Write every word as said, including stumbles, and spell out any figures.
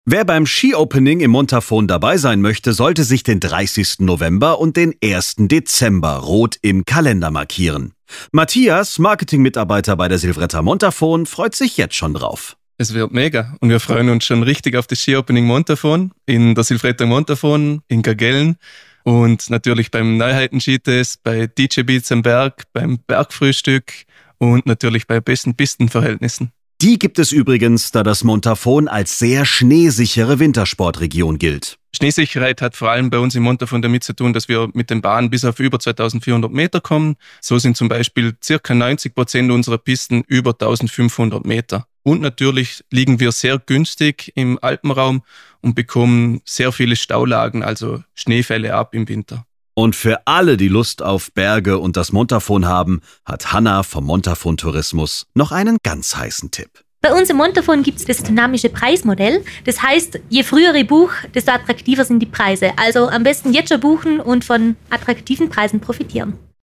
Wer beim Ski-Opening im Montafon dabei sein möchte, sollte sich den dreißigsten November und den ersten Dezember rot im Kalender markieren. Matthias, Marketingmitarbeiter bei der Silvretta Montafon, freut sich jetzt schon drauf. Es wird mega und wir freuen uns schon richtig auf das Ski-Opening Montafon in der Silvretta Montafon in Gargellen und natürlich beim Neuheiten-Skitest, bei D J Beats am Berg, beim Bergfrühstück und natürlich bei besten Pistenverhältnissen. Die gibt es übrigens, da das Montafon als sehr schneesichere Wintersportregion gilt. Schneesicherheit hat vor allem bei uns im Montafon damit zu tun, dass wir mit den Bahnen bis auf über zweitausendvierhundert Meter kommen. So sind zum Beispiel ca. neunzig Prozent unserer Pisten über eintausendfünfhundert Meter. Und natürlich liegen wir sehr günstig im Alpenraum und bekommen sehr viele Staulagen, also Schneefälle ab im Winter. Und für alle, die Lust auf Berge und das Montafon haben, hat Hanna vom Montafon Tourismus noch einen ganz heißen Tipp. Bei uns im Montafon gibt es das dynamische Preismodell. Das heißt, je früher ich buche, desto attraktiver sind die Preise. Also am besten jetzt schon buchen und von attraktiven Preisen profitieren.